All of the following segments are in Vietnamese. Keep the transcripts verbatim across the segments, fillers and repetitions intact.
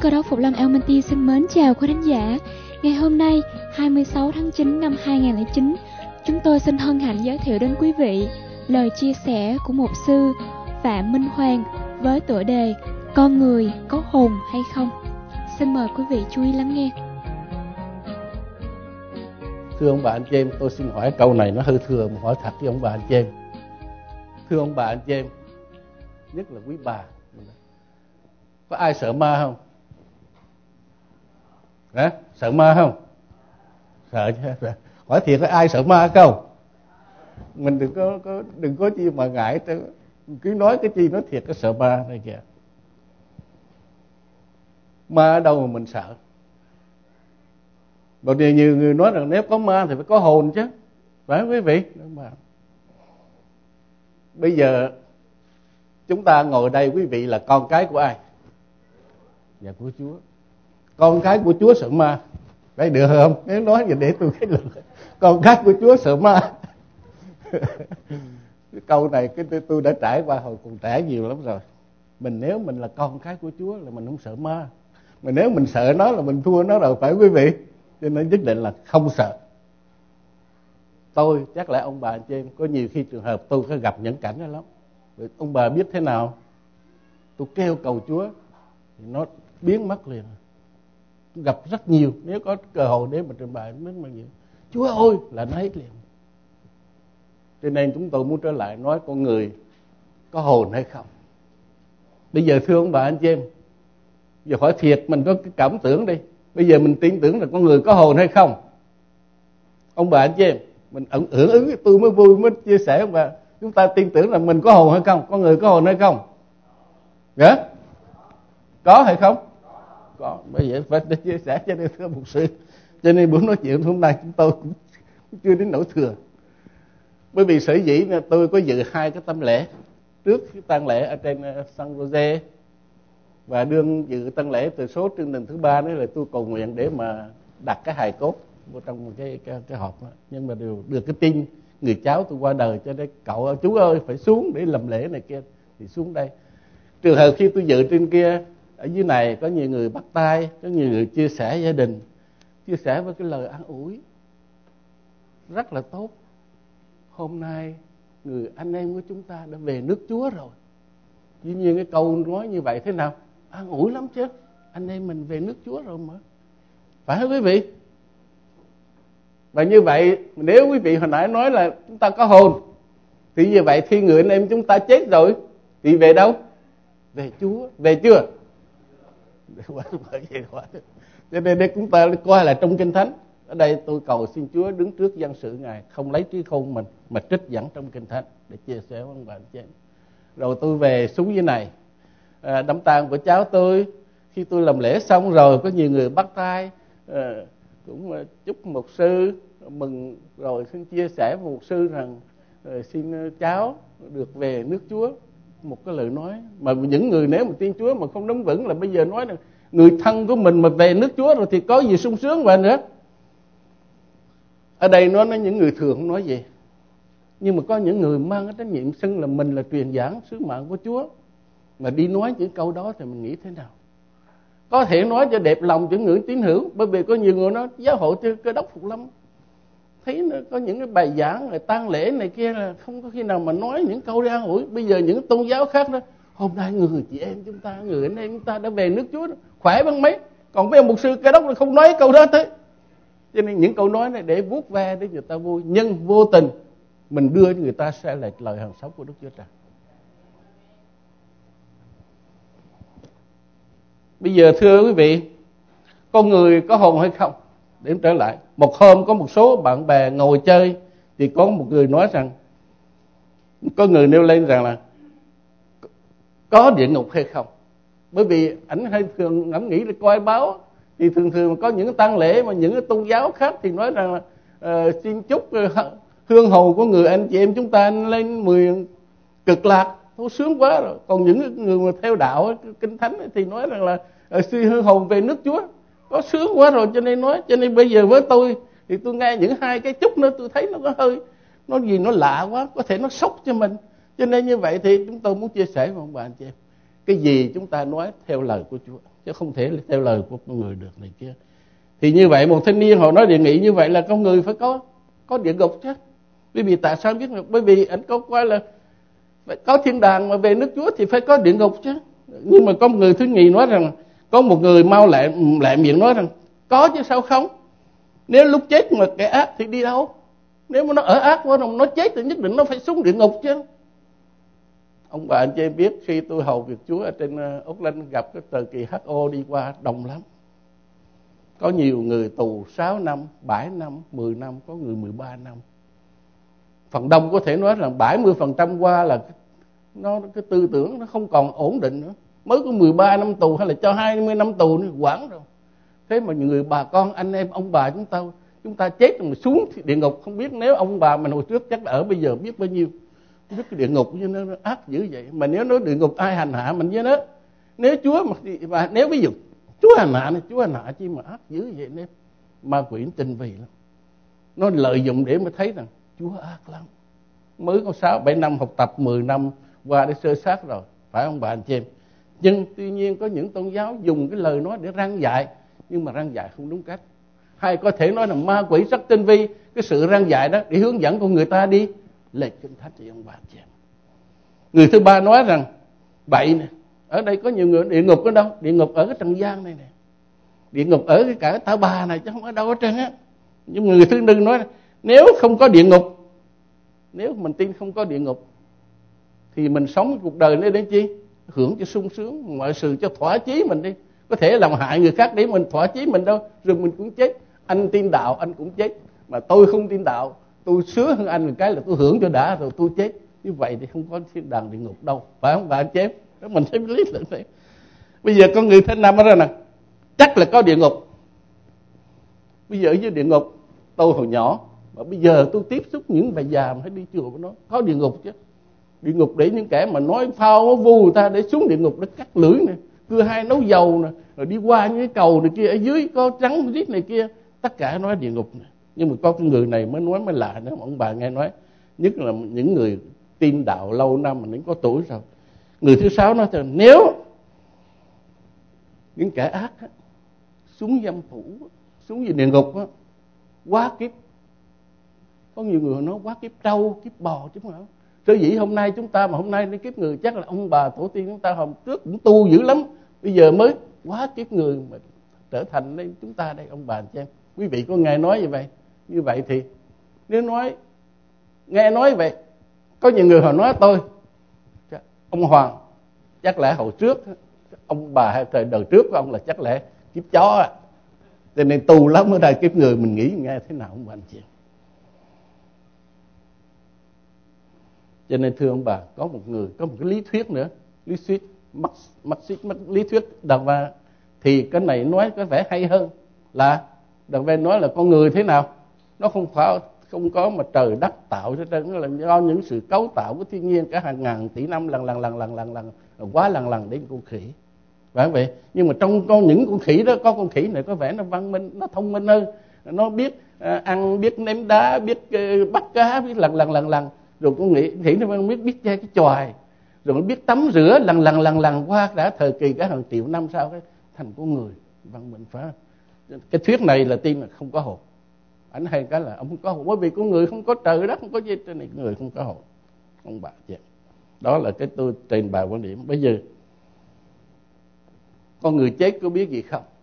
Cơ Đốc Phục Lâm Almaty xin mến chào quý khán giả. Ngày hôm nay, hai mươi sáu tháng chín năm hai nghìn không trăm lẻ chín, chúng tôi xin hân hạnh giới thiệu đến quý vị lời chia sẻ của mục sư Phạm Minh Hoàng với tựa đề Con người có hồn hay không? Xin mời quý vị chú ý lắng nghe. Thưa ông bà anh chị em, tôi xin hỏi câu này nó hơi thừa mà hỏi thật với ông bà anh chị em. Thưa ông bà anh chị em, nhất là quý bà, có ai sợ ma không? Hả? Sợ ma không? Sợ chứ. Hỏi thiệt có ai sợ ma không? Mình đừng có, có đừng có chi mà ngại, cứ nói cái chi nói thiệt, cái sợ ma này kìa. Ma ở đâu mà mình sợ? Một điều nhiều người nói rằng nếu có ma thì phải có hồn chứ, phải không quý vị? Bây giờ chúng ta ngồi đây, quý vị là con cái của ai? Dạ của Chúa. Con cái của Chúa sợ ma, đấy được không? Nếu nói vậy để tôi cái lượng con cái của Chúa sợ ma. Cái câu này cái tôi đã trải qua hồi còn trẻ nhiều lắm rồi. Mình nếu mình là con cái của Chúa là mình không sợ ma, mà nếu mình sợ nó là mình thua nó rồi, phải quý vị? Cho nên nhất định là không sợ. Tôi chắc là ông bà anh chị em có nhiều khi trường hợp tôi có gặp những cảnh đó lắm. Ông bà biết thế nào? Tôi kêu cầu Chúa thì nó biến mất liền. Tôi gặp rất nhiều, nếu có cơ hội để mà trình bày đến bao nhiêu, Chúa ơi là nó hết liền. Cho nên chúng tôi muốn trở lại nói con người có hồn hay không. Bây giờ thưa ông bà anh chị em, giờ hỏi thiệt mình có cái cảm tưởng đi. Bây giờ mình tin tưởng là con người có hồn hay không? Ông bà anh chị em, mình hưởng ứng tôi mới vui mới chia sẻ ông bà. Chúng ta tin tưởng là mình có hồn hay không? Con người có hồn hay không? Dạ? Có hay không? Có. Bây giờ phải chia sẻ cho nên thưa mục sư. Cho nên buổi nói chuyện hôm nay chúng tôi cũng chưa đến nỗi thừa. Bởi vì sở dĩ tôi có dự hai cái tang lễ. Trước cái tang lễ ở trên San Jose, và đương dự tang lễ từ số chương trình thứ ba nữa là tôi cầu nguyện để mà đặt cái hài cốt vào trong một cái cái, cái hộp đó. Nhưng mà đều được cái tin người cháu tôi qua đời, cho nên cậu chú ơi phải xuống để làm lễ này kia thì xuống đây. Trường hợp khi tôi dự trên kia, ở dưới này có nhiều người bắt tay, có nhiều người chia sẻ gia đình, chia sẻ với cái lời an ủi rất là tốt. Hôm nay người anh em của chúng ta đã về nước Chúa rồi. Dĩ nhiên cái câu nói như vậy thế nào? An ủi lắm chứ. Anh em mình về nước Chúa rồi mà. Phải không quý vị? Và như vậy nếu quý vị hồi nãy nói là chúng ta có hồn, thì như vậy khi người anh em chúng ta chết rồi thì về đâu? Về Chúa. Về chưa? Cho nên đây chúng ta coi là trong Kinh Thánh. Ở đây tôi cầu xin Chúa đứng trước dân sự Ngài không lấy trí khôn mình mà trích dẫn trong Kinh Thánh để chia sẻ với ông bà anh chị. Rồi tôi về xuống dưới này, à, đám tang của cháu tôi. Khi tôi làm lễ xong rồi có nhiều người bắt tay, à, cũng chúc mục sư mừng, rồi xin chia sẻ với mục sư rằng à, xin cháu được về nước Chúa. Một cái lời nói mà những người nếu mà tin Chúa mà không đứng vững là bây giờ nói là người thân của mình mà về nước Chúa rồi thì có gì sung sướng vậy nữa. Ở đây nó nói những người thường không nói gì, nhưng mà có những người mang cái trách nhiệm xưng là mình là truyền giảng sứ mạng của Chúa, mà đi nói những câu đó thì mình nghĩ thế nào? Có thể nói cho đẹp lòng những người tín hữu, bởi vì có nhiều người nói giáo hội Cơ Đốc Phục Lâm thấy có những cái bài giảng là tang lễ này kia là không có khi nào mà nói những câu an ủi. Bây giờ những tôn giáo khác đó, hôm nay người chị em chúng ta, người anh em chúng ta đã về nước Chúa đó, khỏe bằng mấy. Còn mấy ông mục sư Cơ Đốc là không nói câu đó thế. Cho nên những câu nói này để vuốt ve để người ta vui, nhưng vô tình mình đưa cho người ta sai lệch lời hàng sống của Đức Chúa Trời. Bây giờ thưa quý vị, con người có hồn hay không? Để trở lại, một hôm có một số bạn bè ngồi chơi thì có một người nói rằng, có người nêu lên rằng là có địa ngục hay không? Bởi vì ảnh hay thường ảnh nghĩ là coi báo thì thường thường có những tang lễ mà những cái tôn giáo khác thì nói rằng là uh, xin chúc uh, hương hồn của người anh chị em chúng ta lên mười cực lạc, thôi sướng quá rồi. Còn những người mà theo đạo Kinh Thánh thì nói rằng là uh, xin hương hồn về nước Chúa, có sướng quá rồi cho nên nói. Cho nên bây giờ với tôi thì tôi nghe những hai cái chúc nữa tôi thấy nó có hơi, nó gì nó lạ quá, có thể nó sốc cho mình. Cho nên như vậy thì chúng tôi muốn chia sẻ với ông bà anh chị em, cái gì chúng ta nói theo lời của Chúa. chứ không thể theo lời của con người được này kia. Thì như vậy một thanh niên họ nói đề nghị như vậy là con người phải có có địa ngục chứ. Bởi vì tại sao biết được? Bởi vì anh có qua là phải có thiên đàng mà về nước Chúa thì phải có địa ngục chứ. Nhưng mà có một người thứ nhì nói rằng, có một người mau lại lại miệng nói rằng có chứ sao không? Nếu lúc chết mà kẻ ác thì đi đâu? Nếu mà nó ở ác quá nó chết thì nhất định nó phải xuống địa ngục chứ. Ông bà anh chị em biết khi tôi hầu việc Chúa ở trên Auckland gặp cái thời kỳ hát o đi qua đông lắm. Có nhiều người tù sáu năm, bảy năm, mười năm, có người mười ba năm. Phần đông có thể nói là bảy mươi phần trăm qua là nó cái tư tưởng nó không còn ổn định nữa. Mới có mười ba năm tù hay là cho hai mươi năm tù nữa quản rồi. Thế mà những người bà con, anh em, ông bà chúng ta chúng ta chết rồi mà xuống địa ngục, không biết nếu ông bà mình hồi trước chắc là ở bây giờ biết bao nhiêu. Không biết cái địa ngục như nó, nó ác dữ vậy. Mà nếu nói địa ngục ai hành hạ mình với nó, nếu Chúa mà, mà nếu ví dụ Chúa hành hạ này, Chúa hành hạ chi mà ác dữ vậy nên ma quỷ tình vì lắm. Nó lợi dụng để mà thấy rằng Chúa ác lắm. Mới có sáu bảy năm học tập, mười năm qua để sơ sát rồi, phải không bà anh chị em? Nhưng tuy nhiên có những tôn giáo dùng cái lời nói để răn dạy, nhưng mà răn dạy không đúng cách. Hay có thể nói là ma quỷ rất tinh vi cái sự răn dạy đó để hướng dẫn con người ta đi lệch kinh thánh, thì ông bà anh chị em. Người thứ ba nói rằng bậy nè, ở đây có nhiều người địa ngục ở đâu? Địa ngục ở cái trần gian này nè, địa ngục ở cái cả Tả Bà này chứ không ở đâu ở trên á. Nhưng người thứ tư nói nếu không có địa ngục, nếu mình tin không có địa ngục thì mình sống cuộc đời này để chi? Hưởng cho sung sướng, mọi sự cho thỏa chí mình đi. Có thể làm hại người khác để mình thỏa chí mình đâu, rồi mình cũng chết. Anh tin đạo anh cũng chết, mà tôi không tin đạo, tôi sướng hơn anh một cái là tôi hưởng cho đã rồi tôi chết. Như vậy thì không có thiên đàng địa ngục đâu, phải không bạn chém? Đó mình thấy lý luận thế. Bây giờ con người thứ năm ở đây nè, chắc là có địa ngục. Bây giờ ở dưới địa ngục, tôi hồi nhỏ mà bây giờ tôi tiếp xúc những bà già mà hay đi chùa với nó, có địa ngục chứ. Địa ngục để những kẻ mà nói phao nó vu người ta để xuống địa ngục để cắt lưỡi nè, cưa hai nấu dầu nè, rồi đi qua những cái cầu này kia, ở dưới có trắng rít này kia, tất cả nói địa ngục nè. Nhưng mà có cái người này mới nói mới lạ nữa, mà ông bà nghe nói, nhất là những người tin đạo lâu năm mà đến có tuổi rồi. Người thứ sáu nói rằng nếu những kẻ ác á, xuống dâm phủ, xuống về địa ngục á, quá kiếp. Có nhiều người nói quá kiếp trâu, kiếp bò chứ không. Sở dĩ hôm nay chúng ta mà hôm nay đến kiếp người chắc là ông bà tổ tiên chúng ta hôm trước cũng tu dữ lắm, bây giờ mới quá kiếp người mà trở thành đây chúng ta đây ông bà chị em. Quý vị có nghe nói như vậy? Như vậy thì nếu nói nghe nói vậy, có nhiều người họ nói tôi ông Hoàng chắc lẽ hồi trước ông bà hay thời đời trước của ông là chắc lẽ kiếp chó à. Cho nên tu lắm ở đây kiếp người mình nghĩ nghe thế nào ông bà anh chị. Cho nên thưa ông bà, có một người có một cái lý thuyết nữa, lý thuyết Marxist, lý thuyết Đà Và, thì cái này nói có vẻ hay hơn là Đà Va nói là con người thế nào nó không phải không có mà trời đất tạo ra, nó là do những sự cấu tạo của thiên nhiên cả hàng ngàn tỷ năm lần lần lần lần lần lần quá lần lần đến con khỉ, phải vậy. Nhưng mà trong con những con khỉ đó có con khỉ này có vẻ nó văn minh, nó thông minh hơn, nó biết uh, ăn, biết ném đá, biết uh, bắt cá, biết lần lần lần lần rồi con nghĩ khỉ nó biết biết chơi cái chòi, rồi nó biết tắm rửa lần lần lần lần qua đã thời kỳ cả hàng triệu năm sau cái thành con người văn minh, phải. Cái thuyết này là tin là không có hồn. Anh hay cái là ông không có hồn, bởi vì con người không có trời đất, không có gì trên này, người không có hồn. Ông bà chị, đó là cái tôi trình bày quan điểm. Bây giờ con người chết có biết gì không?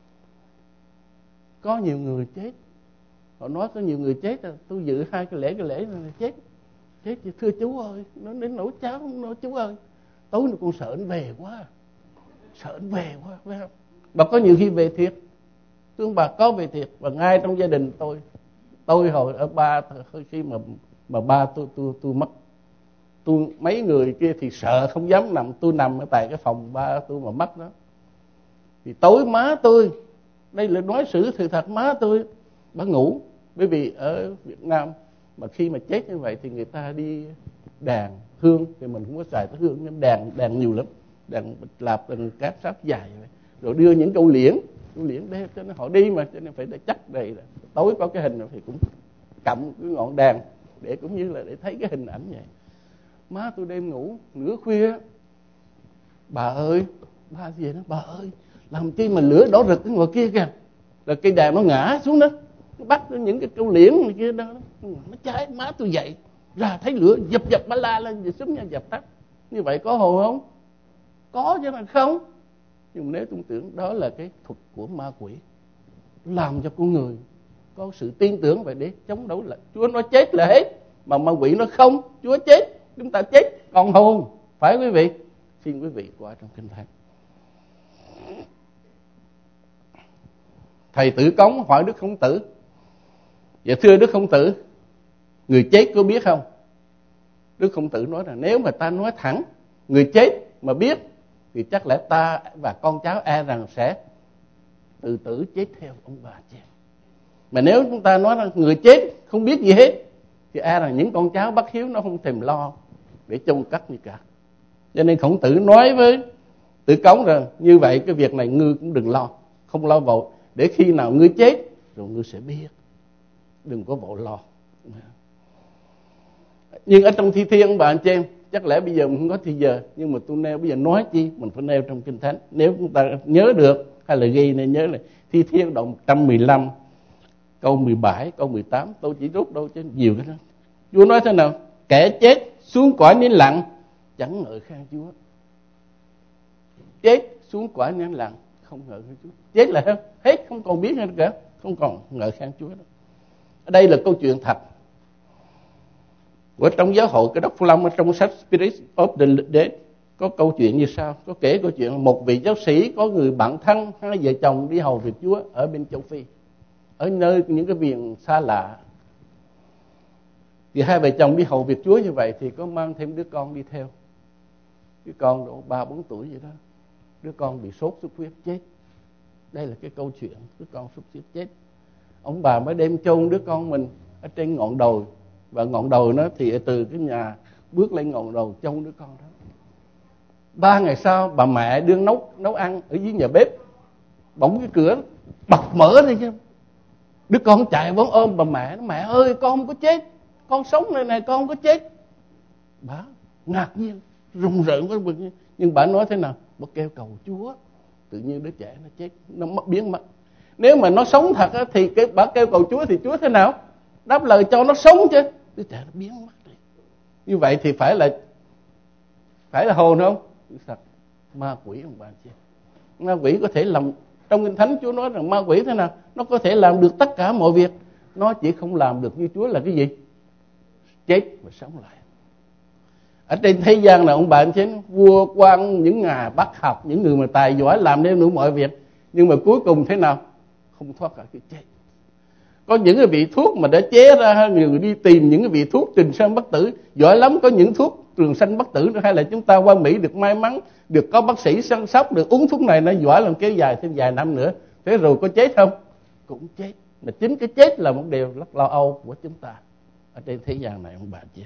Có nhiều người chết, họ nói có nhiều người chết rồi, tôi dự hai cái lễ cái lễ này chết chết thì thưa chú ơi, nó đến nỗi cháu nói chú ơi, tối nay con sợ anh về quá, sợ anh về quá, phải không? Bà có nhiều khi về thiệt, thương bà có về thiệt. Và ngay trong gia đình tôi, tôi hồi ở ba khi mà mà ba tôi tôi tôi mất, tôi mấy người kia thì sợ không dám nằm, tôi nằm ở tại cái phòng ba tôi mà mất đó. Thì tối má tôi, đây là nói sự sự thật, má tôi bà ngủ, bởi vì ở Việt Nam mà khi mà chết như vậy thì người ta đi đàn hương, thì mình không có xài cái hương, nhưng đàn đàn nhiều lắm, đàn lạp, đàn cáp sáp dài vậy. Rồi đưa những câu liễn, câu liễn để cho nó họ đi mà, cho nên phải để chắc đầy. Tối có cái hình thì cũng cầm cái ngọn đàn để cũng như là để thấy cái hình ảnh vậy. Má tôi đêm ngủ nửa khuya, bà ơi, ba gì đó, bà ơi, Làm chi mà lửa đỏ rực cái ngoài kia kìa, là cây đèn nó ngã xuống đó, nó bắt những cái câu liễn này kia đó, nó cháy. Má tôi dậy ra thấy lửa dập dập ba la lên rồi súng nhau dập tắt. Như vậy có hồn không? Có chứ mà không. Nhưng nếu tôi tưởng đó là cái thuật của ma quỷ, làm cho con người có sự tin tưởng vậy để chống đấu lại. Chúa nói chết là hết, mà ma quỷ nó không, Chúa chết, chúng ta chết còn hồn. Phải quý vị? Xin quý vị qua trong Kinh Thánh. Thầy Tử Cống hỏi Đức Khổng Tử: dạ thưa Đức Khổng Tử, người chết có biết không? Đức Khổng Tử nói là nếu mà ta nói thẳng người chết mà biết thì chắc lẽ ta và con cháu e rằng sẽ tự tử chết theo ông bà cha. Mà nếu chúng ta nói là người chết không biết gì hết thì e rằng những con cháu bất hiếu nó không thèm lo để chôn cất như cả. Cho nên Khổng Tử nói với Tử Cống rằng như vậy cái việc này ngươi cũng đừng lo, không lo vội, để khi nào ngươi chết rồi ngươi sẽ biết, đừng có vội lo. Nhưng ở trong Thi Thiên ông bà anh chị em, chắc lẽ bây giờ mình không có thì giờ, nhưng mà tôi nêu bây giờ nói chi mình phải nêu trong Kinh Thánh. Nếu chúng ta nhớ được hay là ghi nên nhớ là Thi Thiên đoạn một trăm mười lăm câu mười bảy, câu mười tám, tôi chỉ rút đâu chứ nhiều cái đó. Chúa nói thế nào? Kẻ chết xuống cõi nín lặng chẳng ngợi khen Chúa. Chết xuống cõi nín lặng không ngợi khen Chúa. Chết là hết, không còn biết nữa cả, không còn ngợi khen Chúa nữa. Ở đây là câu chuyện thật. Ở trong giáo hội Cơ Đốc Phúc Lâm, ở trong sách Spirit of the Dead có câu chuyện như sau. Có kể câu chuyện một vị giáo sĩ có người bạn thân, hai vợ chồng đi hầu việc Chúa ở bên châu Phi, ở nơi những cái miền xa lạ. Thì hai vợ chồng đi hầu việc Chúa như vậy thì có mang thêm đứa con đi theo. Đứa con độ ba bốn tuổi vậy đó. Đứa con bị sốt xuất huyết chết. Đây là cái câu chuyện đứa con sốt xuất huyết chết. Ông bà mới đem chôn đứa con mình ở trên ngọn đồi, và ngọn đồi nó thì từ cái nhà bước lên ngọn đồi chôn đứa con đó. Ba ngày sau bà mẹ đương nấu nấu ăn ở dưới nhà bếp, bỗng cái cửa bật mở đi chứ. Đứa con chạy vốn ôm bà mẹ, mẹ ơi con không có chết, con sống này này, con không có chết. Bà ngạc nhiên rùng rợn với bực, nhưng bà nói thế nào? Bà kêu cầu Chúa, tự nhiên đứa trẻ nó chết, nó mất biến mất. Nếu mà nó sống thật á, thì cái bà kêu cầu Chúa thì Chúa thế nào? Đáp lời cho nó sống chứ. Đứa trẻ nó biến mất đi. Như vậy thì phải là phải là hồn không? Thật ma quỷ ông bà chị. Ma quỷ có thể làm, trong Kinh Thánh Chúa nói rằng ma quỷ thế nào? Nó có thể làm được tất cả mọi việc, nó chỉ không làm được như Chúa là cái gì? Chết và sống lại. Ở trên thế gian là ông bà anh chị, vua quan, những nhà bác học, những người mà tài giỏi làm nên đủ mọi việc, nhưng mà cuối cùng thế nào? Không thoát khỏi cái chết. Có những cái vị thuốc mà đã chế ra, người đi tìm những cái vị thuốc trường sanh bất tử giỏi lắm. Có những thuốc trường sanh bất tử nữa, hay là chúng ta qua Mỹ được may mắn được có bác sĩ săn sóc được uống thuốc này, nó giỏi làm kéo dài thêm vài năm nữa. Thế rồi có chết không? Cũng chết. Mà chính cái chết là một điều rất lo âu của chúng ta ở trên thế gian này ông bà chị.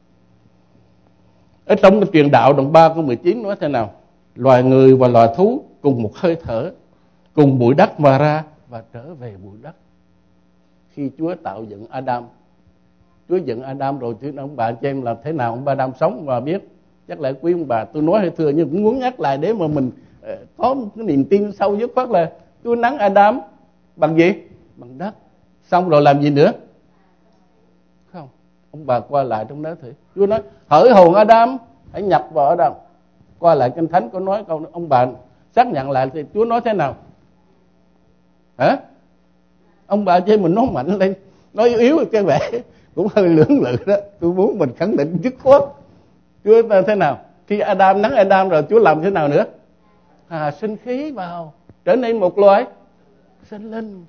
Ở trong cái truyền đạo đoạn ba câu mười chín nói thế nào? Loài người và loài thú cùng một hơi thở, cùng bụi đất mà ra và trở về bụi đất. Khi Chúa tạo dựng Adam, Chúa dựng Adam rồi thì ông bà cho em làm thế nào ông bà Adam sống và biết. Chắc là quý ông bà tôi nói hơi thừa, nhưng cũng muốn nhắc lại để mà mình uh, có cái niềm tin sâu dứt khoát là Chúa nắng Adam bằng gì? Bằng đất. Xong rồi làm gì nữa? Không. Ông bà qua lại trong đó thử. Chúa nói hỡi hồn Adam, hãy nhập vào Adam. Qua lại Kinh Thánh có nói câu, ông bà xác nhận lại thì Chúa nói thế nào? Hả? Ông bà chơi mình nói mạnh lên, nói yếu yếu cái vẻ cũng hơi lưỡng lự đó. Tôi muốn mình khẳng định dứt khoát. Chúa thế nào? Khi Adam nắng Adam rồi Chúa làm thế nào nữa? À, sinh khí vào, trở nên một loài sinh linh.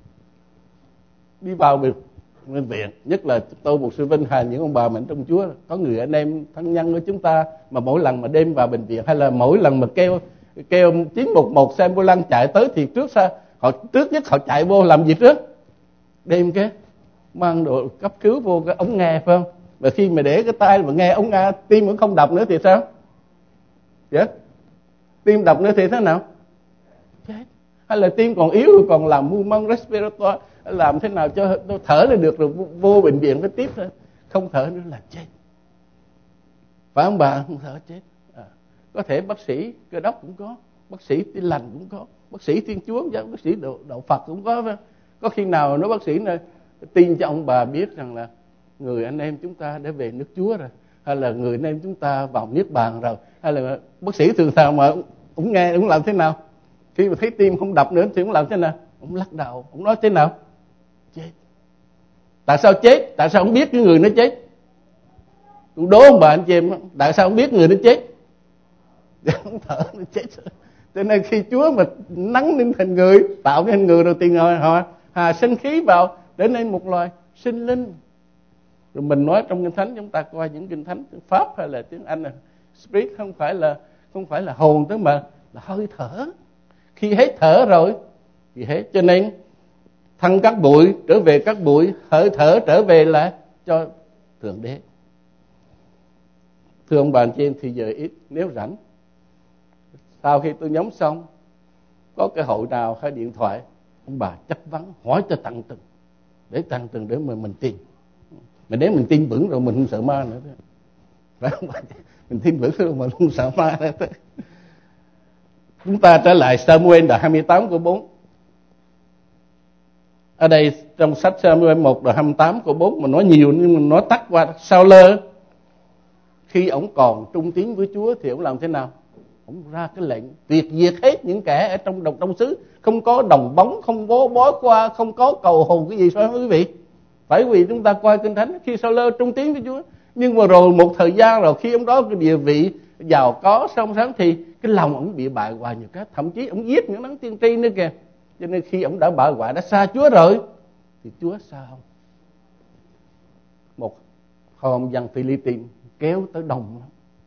Đi vào bệnh viện, nhất là tôi một sư vinh hài những ông bà mạnh trong Chúa, có người anh em thân nhân của chúng ta mà mỗi lần mà đem vào bệnh viện, hay là mỗi lần mà kêu kêu chín một một xe ambulance chạy tới thì trước sao họ trước nhất họ chạy vô làm gì trước? Đem cái mang đồ cấp cứu vô cái ống nghe phải không? Và khi mà để cái tay mà nghe ống nghe, tim vẫn không đập nữa thì sao? Dạ, tim đập nữa thì thế nào? Chết. Hay là tim còn yếu còn làm movement respiratory, làm thế nào cho tôi thở lên được rồi vô bệnh viện với tiếp thôi. Không thở nữa là chết. Phải không bà? Không thở chết. À, có thể bác sĩ cơ đốc cũng có, bác sĩ Tin Lành cũng có, bác sĩ Thiên Chúa, bác sĩ đạo, đạo Phật cũng có. Phải? Có khi nào nói bác sĩ này tin cho ông bà biết rằng là người anh em chúng ta đã về nước Chúa rồi, hay là người anh em chúng ta vào niết bàn rồi, hay là bác sĩ thường thường mà ông nghe ông làm thế nào? Khi mà thấy tim không đập nữa thì ông làm thế nào? Ông lắc đầu, ông nói thế nào? Chết. Tại sao chết? Tại sao ông biết cái người nó chết? Tôi đố ông bà anh chị em, tại sao ông biết người nó chết? Ông thở nó chết. Cho nên khi Chúa mà nắng lên thành người, tạo nên người đầu tiên rồi họ hà sinh khí vào để nên một loài sinh linh. Rồi mình nói trong kinh thánh, chúng ta coi những kinh thánh tiếng Pháp hay là tiếng Anh là spirit, không phải là không phải là hồn, tức mà là hơi thở. Khi hết thở rồi thì hết. Cho nên thân các bụi trở về các bụi, hơi thở trở về lại cho Thượng Đế. Thưa ông bà anh chị em, thì giờ ít, nếu rảnh sau khi tôi nhóm xong có cái hội nào hay điện thoại, ông bà chất vấn hỏi cho tận từng, để tận từng để mà mình tin. Mà nếu mình tin vững rồi mình không sợ ma nữa. Phải không? Mình tin vững rồi mình không sợ ma nữa. Chúng ta trở lại Samuel đoạn hai mươi tám câu bốn. Ở đây trong sách Samuel một đoạn hai mươi tám câu bốn mình nói nhiều nhưng mình nói tắt qua. Sao-lơ khi ổng còn trung tín với Chúa thì ổng làm thế nào? Ổng ra cái lệnh tuyệt diệt hết những kẻ ở trong đồng trong xứ, không có đồng bóng, không có bói qua, không có cầu hồn cái gì, phải không quý vị? Phải vì chúng ta coi kinh thánh, khi Sao-lơ trung tín với Chúa, nhưng mà rồi một thời gian rồi khi ông đó cái địa vị giàu có song sáng thì cái lòng ông bị bại hoại nhiều cái, thậm chí ông giết những đấng tiên tri nữa kìa. Cho nên khi ông đã bại hoại, đã xa Chúa rồi thì Chúa sao? Một hôm dân Philippines kéo tới đông lắm.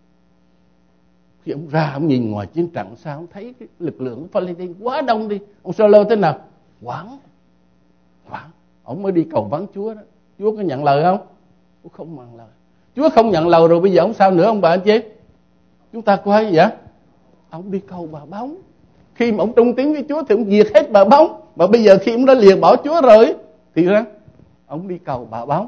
Khi ông ra ông nhìn ngoài chiến trận sao ông thấy cái lực lượng Philippines quá đông đi, ông Sao-lơ thế nào? Hoảng, hoảng. Ông mới đi cầu vấn Chúa đó. Chúa có nhận lời không? Chúa không nhận lời. Chúa không nhận lời rồi bây giờ ông sao nữa ông bà anh chị? Chúng ta coi vậy. Ông đi cầu bà bóng. Khi mà ông trung tín với Chúa thì ông diệt hết bà bóng. Mà bây giờ khi ông đã lìa bỏ Chúa rồi thì sao? Ông đi cầu bà bóng.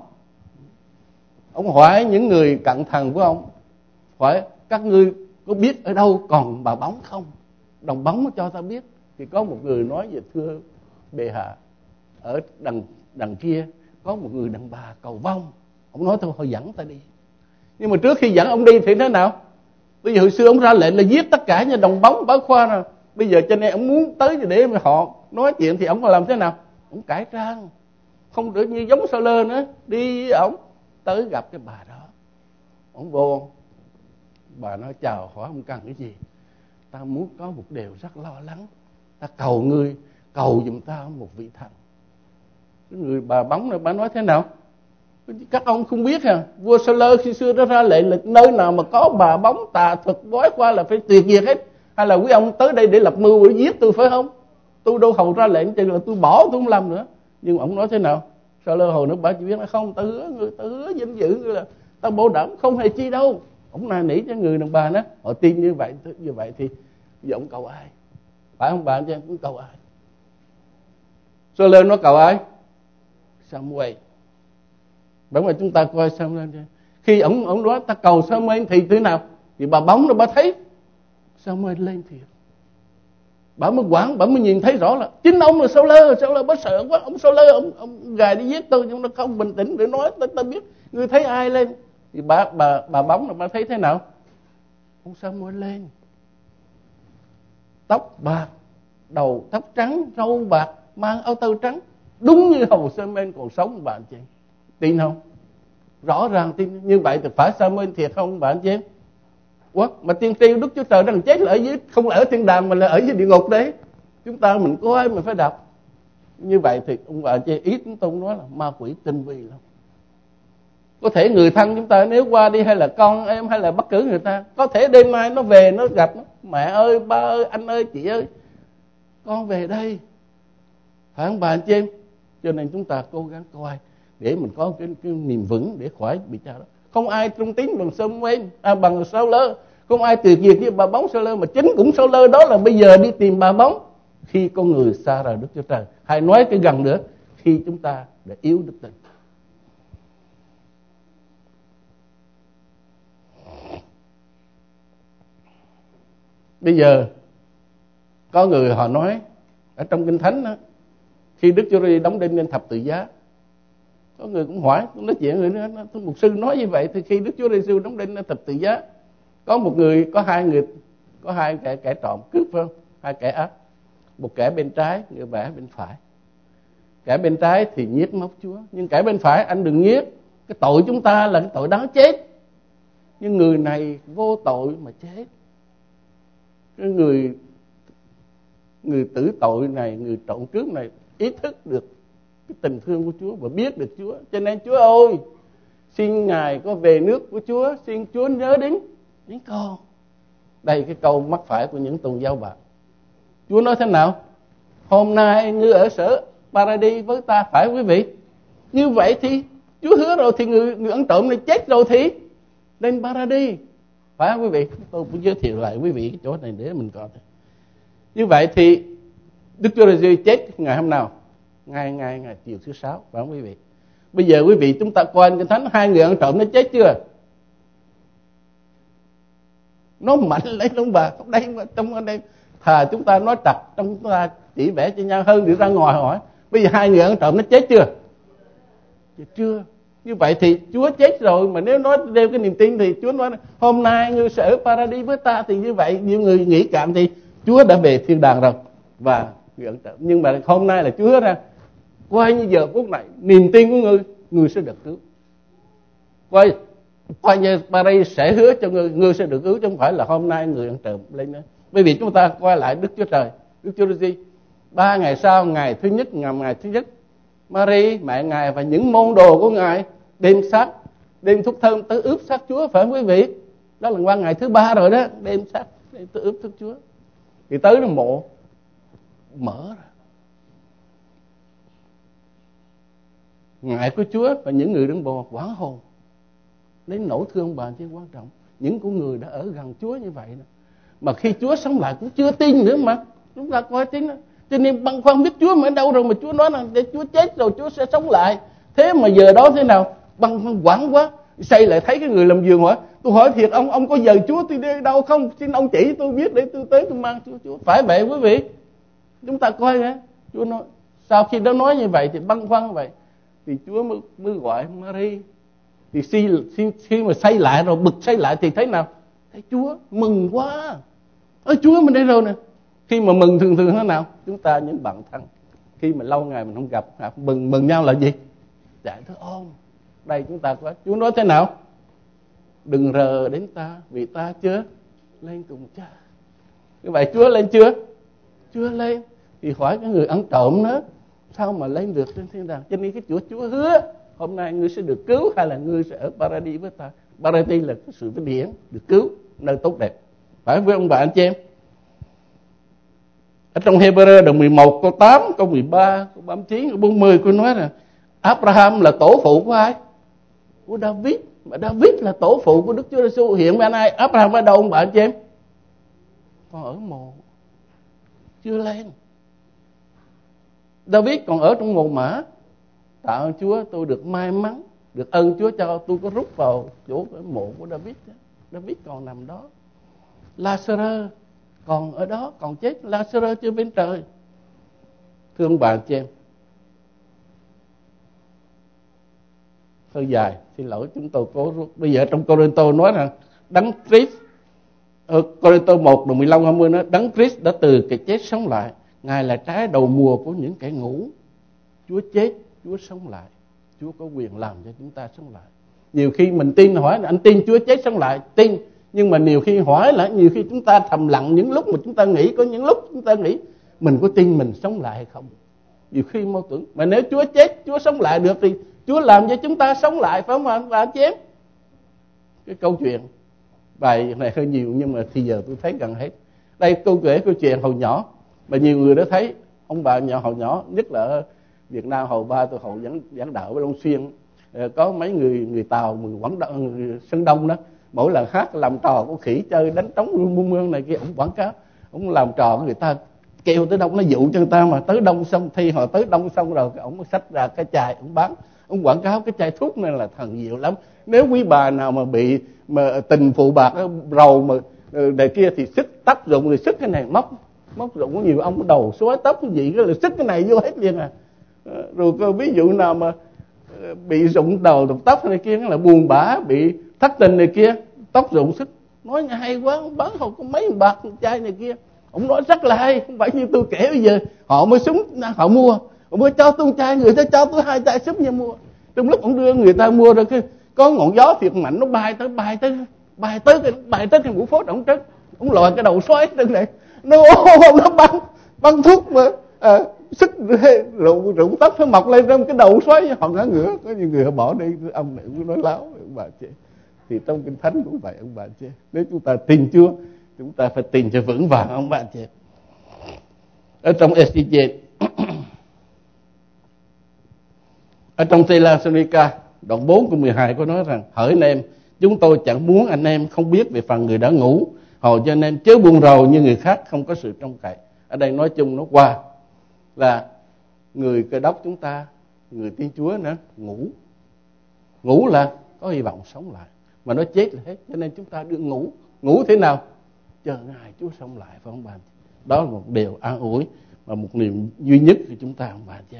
Ông hỏi những người cận thần của ông, hỏi các ngươi có biết ở đâu còn bà bóng không? Đồng bóng cho ta biết. Thì có một người nói về thưa bệ hạ, ở đằng đằng kia có một người đàn bà cầu vong. Ông nói thôi hồi dẫn ta đi. Nhưng mà trước khi dẫn ông đi thì thế nào? Bây giờ hồi xưa ông ra lệnh là giết tất cả nhà đồng bóng bá khoa nào. Bây giờ cho nên ông muốn tới để mà họ nói chuyện thì ông làm thế nào? Ông cải trang, không được như giống Sao-lơ nữa. Đi với ông tới gặp cái bà đó. Ông vô, bà nói chào hỏi ông cần cái gì? Ta muốn có một điều rất lo lắng. Ta cầu ngươi, cầu giùm ta một vị thần. Cái người bà bóng này bà nói thế nào? Các ông không biết à? Vua Sao-lơ khi xưa đó ra lệnh là nơi nào mà có bà bóng tà thuật bói qua là phải tuyệt diệt hết. Hay là quý ông tới đây để lập mưu để giết tôi phải không? Tôi đâu hầu ra lệnh chừng là tôi bỏ tôi không làm nữa. Nhưng ông nói thế nào? Sao-lơ hồi nữa bà chỉ biết là không, ta hứa người, ta hứa danh dự người là ta bảo đảm không hề chi đâu. Ông nài nỉ cho người đàn bà đó, họ tin như vậy như vậy thì giờ ông cầu ai? Phải không bà? Chứ cũng cầu ai? Sao-lơ nó cầu ai? Samuel. Bởi mà chúng ta coi Samuel, khi ông ông nói ta cầu Samuel thì thế nào? Thì bà bóng nó bà thấy Samuel lên thiệt. Bà mới quản, bà mới nhìn thấy rõ là chính ông là Sao-lơ, Sao-lơ bà sợ quá, ông Sao-lơ ông ông gài đi giết tôi nhưng nó không bình tĩnh để nói ta, ta biết ngươi thấy ai lên. Thì bà bà bà bóng là bà thấy thế nào? Ông Samuel lên, tóc bạc, đầu tóc trắng, râu bạc, mang áo tơ trắng, đúng như hầu Samuel còn sống bạn chị. Tin không? Rõ ràng tin như vậy thì phải Samuel thiệt không bạn chị? Ủa, mà tiên tri Đức Chúa Trời đang chết là ở dưới, không là ở thiên đàng mà là ở dưới địa ngục đấy. Chúng ta mình có ai mà phải đọc. Như vậy thì ông bà chị, ý chúng tôi nói là ma quỷ tinh vi lắm. Có thể người thân chúng ta nếu qua đi, hay là con em, hay là bất cứ người ta, có thể đêm mai nó về nó gặp nó, mẹ ơi, ba ơi, anh ơi, chị ơi, con về đây. Phải không bà anh chị em? Cho nên chúng ta cố gắng coi để mình có cái, cái niềm vững để khỏi bị cha đó. Không ai trung tín bằng Samuel, à, bằng Sao-lơ, không ai tuyệt diệt như bà bóng Sao-lơ, mà chính cũng Sao-lơ đó là bây giờ đi tìm bà bóng. Khi con người xa rời Đức Chúa Trời, hay nói cái gần nữa, khi chúng ta đã yếu đức tin. Bây giờ Có người họ nói ở trong Kinh Thánh đó, khi Đức Chúa Giêsu đóng đinh lên thập tự giá, có người cũng hỏi, cũng nói chuyện người nữa, mục sư nói như vậy thì khi Đức Chúa Giêsu đóng đinh lên thập tự giá, có một người, có hai người, có hai kẻ kẻ trộm cướp phải không? Hai kẻ ác, một kẻ bên trái, người kẻ bên phải. Kẻ bên trái thì nhiếc móc Chúa, nhưng kẻ bên phải anh đừng nhiếc, cái tội chúng ta là cái tội đáng chết, nhưng người này vô tội mà chết. Cái người người tử tội này, người trộm cướp này ý thức được cái tình thương của Chúa và biết được Chúa, cho nên Chúa ơi, xin Ngài có về nước của Chúa, xin Chúa nhớ đến đến con. Đây cái câu mắc phải của những tôn giáo bạn. Chúa nói thế nào? Hôm nay như ở sở Paradis với ta, phải quý vị? Như vậy thì Chúa hứa rồi, thì người người ăn trộm này chết rồi thì lên Paradis, phải không quý vị? Tôi cũng giới thiệu lại quý vị cái chỗ này để mình coi. Như vậy thì Đức Chúa Giêsu chết ngày hôm nào? Ngày ngày ngày chiều thứ sáu, phải không quý vị? Bây giờ quý vị chúng ta coi Kinh Thánh, hai người ăn trộm nó chết chưa? Nó mạnh lên ông bà. Trong đây, trong đây thà chúng ta nói trật, trong chúng ta chỉ vẽ cho nhau hơn để ra ngoài hỏi. Bây giờ hai người ăn trộm nó chết chưa? Chưa. Như vậy thì Chúa chết rồi, mà nếu nói đeo cái niềm tin thì Chúa nói hôm nay ngươi sẽ ở Paradis với ta, thì như vậy nhiều người nghĩ cảm thì Chúa đã về thiên đàng rồi và người ăn trộm. Nhưng mà hôm nay là Chúa hứa ra, qua như giờ phút này niềm tin của ngươi, ngươi sẽ được cứu. Qua qua như Paradis sẽ hứa cho ngươi, ngươi sẽ được cứu, chứ không phải là hôm nay người ăn trộm lên nữa. Bởi vì chúng ta quay lại Đức Chúa Trời, Đức Chúa Giêsu. Ba ngày sau, ngày thứ nhất, ngày ngày thứ nhất, Mary mẹ Ngài và những môn đồ của Ngài đem xác, đem thuốc thơm tới ướp xác Chúa, phải không quý vị? Đó là qua ngày thứ ba rồi đó, đem xác đem tới ướp xác Chúa. Thì tới nó mộ mở ra. Ngài của Chúa và những người đứng bồ hoảng hồn, đến nỗi thương bà chứ quan trọng. Những con người đã ở gần Chúa như vậy đó, mà khi Chúa sống lại cũng chưa tin nữa mà. Chúng ta coi tin đó. Cho nên băn khoăn biết Chúa mà ở đâu rồi, mà Chúa nói là để Chúa chết rồi Chúa sẽ sống lại. Thế mà giờ đó thế nào? Băn khoăn quảng quá. Xây lại thấy cái người làm giường hỏi, tôi hỏi thiệt ông, ông có giờ Chúa tôi đi đâu không? Xin ông chỉ tôi biết để tôi tới tôi mang Chúa. Chúa phải vậy quý vị. Chúng ta coi nghe. Chúa nói, sau khi đó nói như vậy thì băn khoăn vậy, thì Chúa mới, mới gọi Mary. Thì khi, khi, khi mà xây lại rồi, bực xây lại thì thấy nào? Thấy Chúa mừng quá. Ôi Chúa mình đây rồi nè. Khi mà mừng thường thường thế nào? Chúng ta những bạn thân, khi mà lâu ngày mình không gặp, mừng mừng nhau là gì? Chạy tới ôm. Đây chúng ta có, Chúa nói thế nào? Đừng rờ đến ta, vì ta chưa lên cùng Cha. Như vậy Chúa lên chưa? Chưa lên. Thì hỏi cái người ăn trộm nữa, sao mà lên được trên thiên đàng? Cho nên cái Chúa Chúa hứa hôm nay ngươi sẽ được cứu, hay là ngươi sẽ ở Paradis với ta. Paradis là cái sự vinh hiển, được cứu, nơi tốt đẹp. Phải với ông bà anh chị em? Ở trong Hebrew đoạn mười một câu tám, câu mười ba, câu ba mươi chín, câu bốn mươi, cô nói là Abraham là tổ phụ của ai? Của David. Mà David là tổ phụ của Đức Chúa Giêsu. Hiện bên ai? Abraham ở đâu ông bà anh chị em? Còn ở mồ, chưa lên. David còn ở trong mồ mả. Tạ ơn Chúa, tôi được may mắn, được ơn Chúa cho tôi có rút vào chỗ cái mộ của David. David còn nằm đó. Lazarus còn ở đó, còn chết. Lazarus chưa bên trời. Thưa ông bà chị em, hơi dài, xin lỗi chúng tôi cố rút. Bây giờ trong Cô-rinh-tô nói rằng Đấng Christ, ở Cô-rinh-tô một đoạn mười lăm hai mươi nói Đấng Christ đã từ cái chết sống lại. Ngài là trái đầu mùa của những kẻ ngủ. Chúa chết, Chúa sống lại. Chúa có quyền làm cho chúng ta sống lại. Nhiều khi mình tin hỏi là anh tin Chúa chết sống lại, tin. Nhưng mà nhiều khi hỏi là nhiều khi chúng ta thầm lặng, những lúc mà chúng ta nghĩ, có những lúc chúng ta nghĩ mình có tin mình sống lại hay không. Nhiều khi mâu thuẫn. Mà nếu Chúa chết, Chúa sống lại được thì Chúa làm cho chúng ta sống lại, phải không ạ? Và chị em, cái câu chuyện bài này hơi nhiều nhưng mà thì giờ tôi thấy gần hết. Đây câu kể câu chuyện hồi nhỏ mà nhiều người đã thấy. Ông bà nhỏ hồi nhỏ, nhất là ở Việt Nam hồi ba tôi hồi giảng giảng đạo với Long Xuyên, có mấy người người Tàu, người Quảng Đông, người Sơn Đông đó, mỗi lần hát làm trò của khỉ chơi đánh trống muôn muôn này kia, ông quảng cáo, ông làm trò người ta kêu tới đông nó dụ cho người ta, mà tới đông xong thi họ tới đông xong rồi ông xách ra cái chai ông bán, ông quảng cáo cái chai thuốc này là thần diệu lắm. Nếu quý bà nào mà bị mà tình phụ bạc rầu mà này kia thì sức tác dụng, rồi sức cái này móc Móc rụng có nhiều ông đầu xóa tóc cái gì cái là xích cái này vô hết liền à. Rồi có ví dụ nào mà bị rụng đầu rụng tóc này kia là buồn bã, bị thất tình này kia, tóc rụng xích, nói nghe hay quá, ông bán không có mấy bạc chai này kia, ông nói rất là hay, không phải như tôi kể bây giờ họ mới súng họ mua, ông mới cho tôi chai, người ta cho tôi hai chai súng nha mua. Trong lúc ông đưa người ta mua rồi cái có ngọn gió thiệt mạnh nó bay tới bay tới bay tới cái bay tới cái mũi phốt ông trất, ông lòi cái đầu xoáy trên này, nó nó bắn bắn thuốc mà à, xích rụng rụng tóc nó mọc lên trong cái đầu xoáy họ ngã ngửa, có nhiều người họ bỏ đi, ông này cũng nói láo ông bà chị. Thì trong Kinh Thánh cũng vậy ông bà chị, nếu chúng ta tin Chúa chúng ta phải tin cho vững vàng ông bà chị. Ở trong ét xê giê ở trong Thessalonica đoạn bốn câu mười hai có nói rằng: hỡi anh em, chúng tôi chẳng muốn anh em không biết về phần người đã ngủ, hầu cho anh em chớ buồn rầu như người khác không có sự trông cậy. Ở đây nói chung nó qua là người Cơ Đốc chúng ta, người Thiên Chúa nữa, ngủ. Ngủ là có hy vọng sống lại, mà nó chết là hết. Cho nên chúng ta đừng ngủ. Ngủ thế nào? Chờ ngày Chúa sống lại, phải không bạn? Đó là một điều an ủi và một niềm duy nhất của chúng ta, không bạn chứ?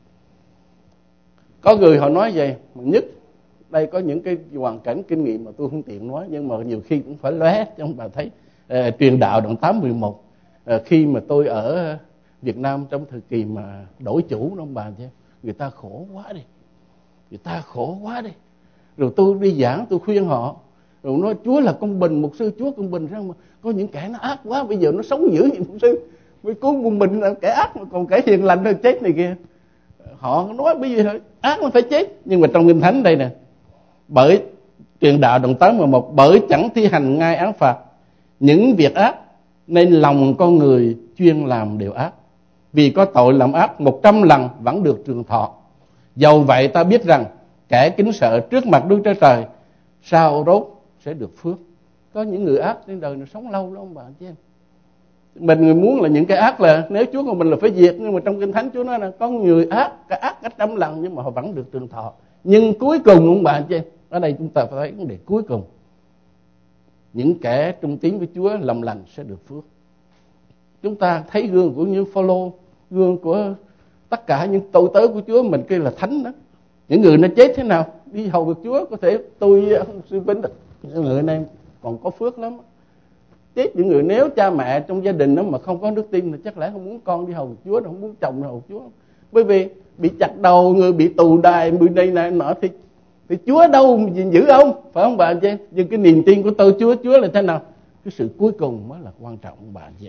Có người họ nói vậy, mà nhất đây có những cái hoàn cảnh kinh nghiệm mà tôi không tiện nói, nhưng mà nhiều khi cũng phải lóe cho ông bà thấy. À, truyền đạo đoạn tám mười một, à, khi mà tôi ở Việt Nam trong thời kỳ mà đổi chủ đó ông bà chứ, người ta khổ quá đi, người ta khổ quá đi. Rồi tôi đi giảng, tôi khuyên họ, rồi nói Chúa là công bình, mục sư Chúa công bình, mà có những kẻ nó ác quá, bây giờ nó sống dữ như mục sư, mới cứu công bình là kẻ ác, mà còn kẻ hiền lành nó chết này kia. Họ nói bây giờ ác nó phải chết. Nhưng mà trong Kinh Thánh đây nè, bởi truyền đạo đoạn tám mười một, bởi chẳng thi hành ngay án phạt những việc ác, nên lòng con người chuyên làm điều ác. Vì có tội làm ác một trăm lần vẫn được trường thọ. Dầu vậy ta biết rằng kẻ kính sợ trước mặt Đức Chúa Trời sau rốt sẽ được phước. Có những người ác trên đời nó sống lâu lắm ông bà chứ em. Mình người muốn là những cái ác là nếu Chúa của mình là phải diệt, nhưng mà trong Kinh Thánh Chúa nói là có người ác, cái ác cả trăm lần nhưng mà họ vẫn được trường thọ. Nhưng cuối cùng ông bà chứ em, ở đây chúng ta phải thấy vấn đề cuối cùng, những kẻ trung tín với Chúa làm lành sẽ được phước. Chúng ta thấy gương của những Phao-lô, gương của tất cả những tôi tớ của Chúa, mình kêu là thánh đó. Những người nó chết thế nào đi hầu việc Chúa, có thể tôi sư Vinh những người này còn có phước lắm. Chết những người nếu cha mẹ trong gia đình đó mà không có đức tin thì chắc lẽ không muốn con đi hầu việc Chúa, không muốn chồng đi hầu Chúa. Bởi vì bị chặt đầu, người bị tù đài, bị đây này nọ thì thì Chúa đâu gìn giữ ông, phải không bà chị? Nhưng cái niềm tin của tôi Chúa, Chúa là thế nào? Cái sự cuối cùng mới là quan trọng bà chị.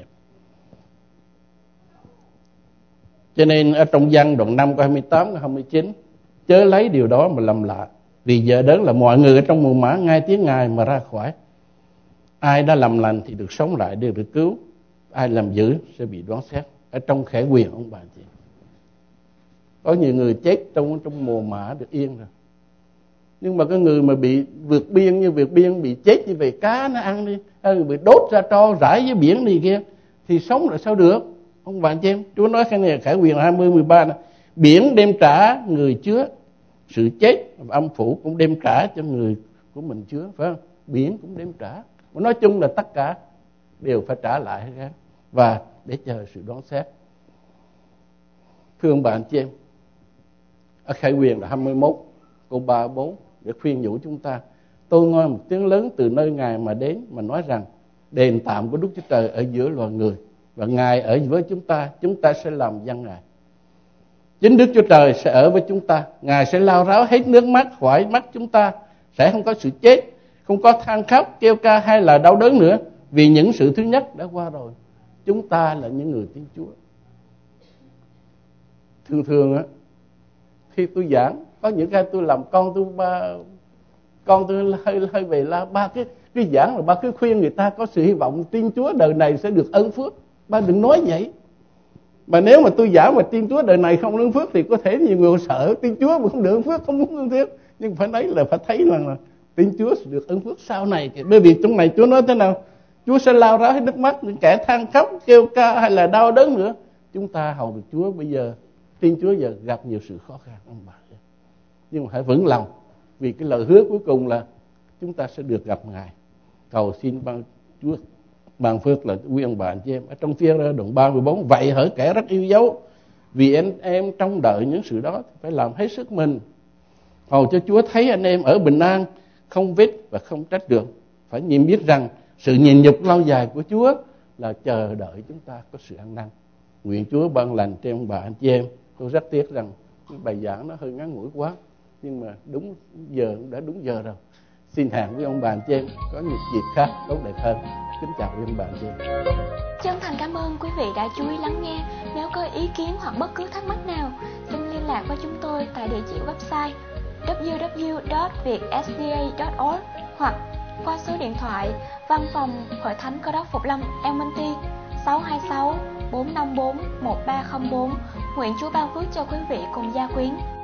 Cho nên ở trong Giăng đoạn năm câu hai mươi tám câu hai mươi chín, chớ lấy điều đó mà làm lạ, vì giờ đến là mọi người ở trong mùa mã ngay tiếng Ngài mà ra khỏi. Ai đã làm lành thì được sống lại, đều được cứu. Ai làm dữ sẽ bị đoán xét. Ở trong khải quyền ông bà chị, có nhiều người chết trong trong mùa mã được yên rồi. Nhưng mà cái người mà bị vượt biên như vượt biên, bị chết như vậy, cá nó ăn đi, hay người bị đốt ra tro rải với biển này kia, thì sống là sao được? Ông bạn chị em, Chúa nói cái này khải quyền hai mươi mười ba này, biển đem trả người chứa sự chết, âm phủ cũng đem trả cho người của mình chứa, phải không? Biển cũng đem trả. Nói chung là tất cả đều phải trả lại hết, và để chờ sự đoán xét. Thưa ông bạn chị em, ở khải quyền là hai mươi mốt câu ba bốn để khuyên nhủ chúng ta. Tôi ngoi một tiếng lớn từ nơi Ngài mà đến, mà nói rằng đền tạm của Đức Chúa Trời ở giữa loài người, và Ngài ở với chúng ta, chúng ta sẽ làm dân Ngài. Chính Đức Chúa Trời sẽ ở với chúng ta, Ngài sẽ lau ráo hết nước mắt khỏi mắt chúng ta, sẽ không có sự chết, không có than khóc, kêu ca hay là đau đớn nữa, vì những sự thứ nhất đã qua rồi. Chúng ta là những người tin Chúa. Thường thường á, khi tôi giảng, có những cái tôi làm con tôi ba, con tôi hơi hơi về la ba cái cái giảng là ba cứ khuyên người ta có sự hy vọng tin Chúa đời này sẽ được ơn phước. Ba đừng nói vậy. Mà nếu mà tôi giảng mà tin Chúa đời này không ơn phước thì có thể nhiều người sợ tin Chúa mà không được ơn phước, không muốn ơn phước. Nhưng phải nói là phải thấy rằng là tin Chúa sẽ được ơn phước sau này. Bởi vì trong này Chúa nói thế nào? Chúa sẽ lau ráo hết nước mắt, những kẻ than khóc, kêu ca hay là đau đớn nữa. Chúng ta hầu được Chúa bây giờ, tin Chúa giờ gặp nhiều sự khó khăn ông bà. Nhưng mà hãy vững lòng, vì cái lời hứa cuối cùng là chúng ta sẽ được gặp Ngài. Cầu xin ban Chúa ban phước là quý ông bà anh chị em. Ở trong Phi-e-rơ đoạn ba mươi bốn, vậy hỡi kẻ rất yêu dấu, vì anh em trông đợi những sự đó phải làm hết sức mình, hầu cho Chúa thấy anh em ở bình an, không vết và không trách được. Phải nhìn biết rằng sự nhịn nhục lâu dài của Chúa là chờ đợi chúng ta có sự ăn năn. Nguyện Chúa ban lành cho ông bà anh chị em. Tôi rất tiếc rằng cái bài giảng nó hơi ngắn ngủi quá, nhưng mà đúng giờ đã đúng giờ rồi. Xin hẹn với ông bà anh chị em có những dịp khác tốt đẹp hơn. Kính chào quý ông bà anh chị em. Chân thành cảm ơn quý vị đã chú ý lắng nghe. Nếu có ý kiến hoặc bất cứ thắc mắc nào, xin liên lạc với chúng tôi tại địa chỉ website w w w chấm việt s d a chấm org hoặc qua số điện thoại Văn phòng Hội Thánh Cơ Đốc Phục Lâm Elmonty sáu hai sáu bốn năm bốn một ba không bốn. Nguyện Chúa ban phước cho quý vị cùng gia quyến.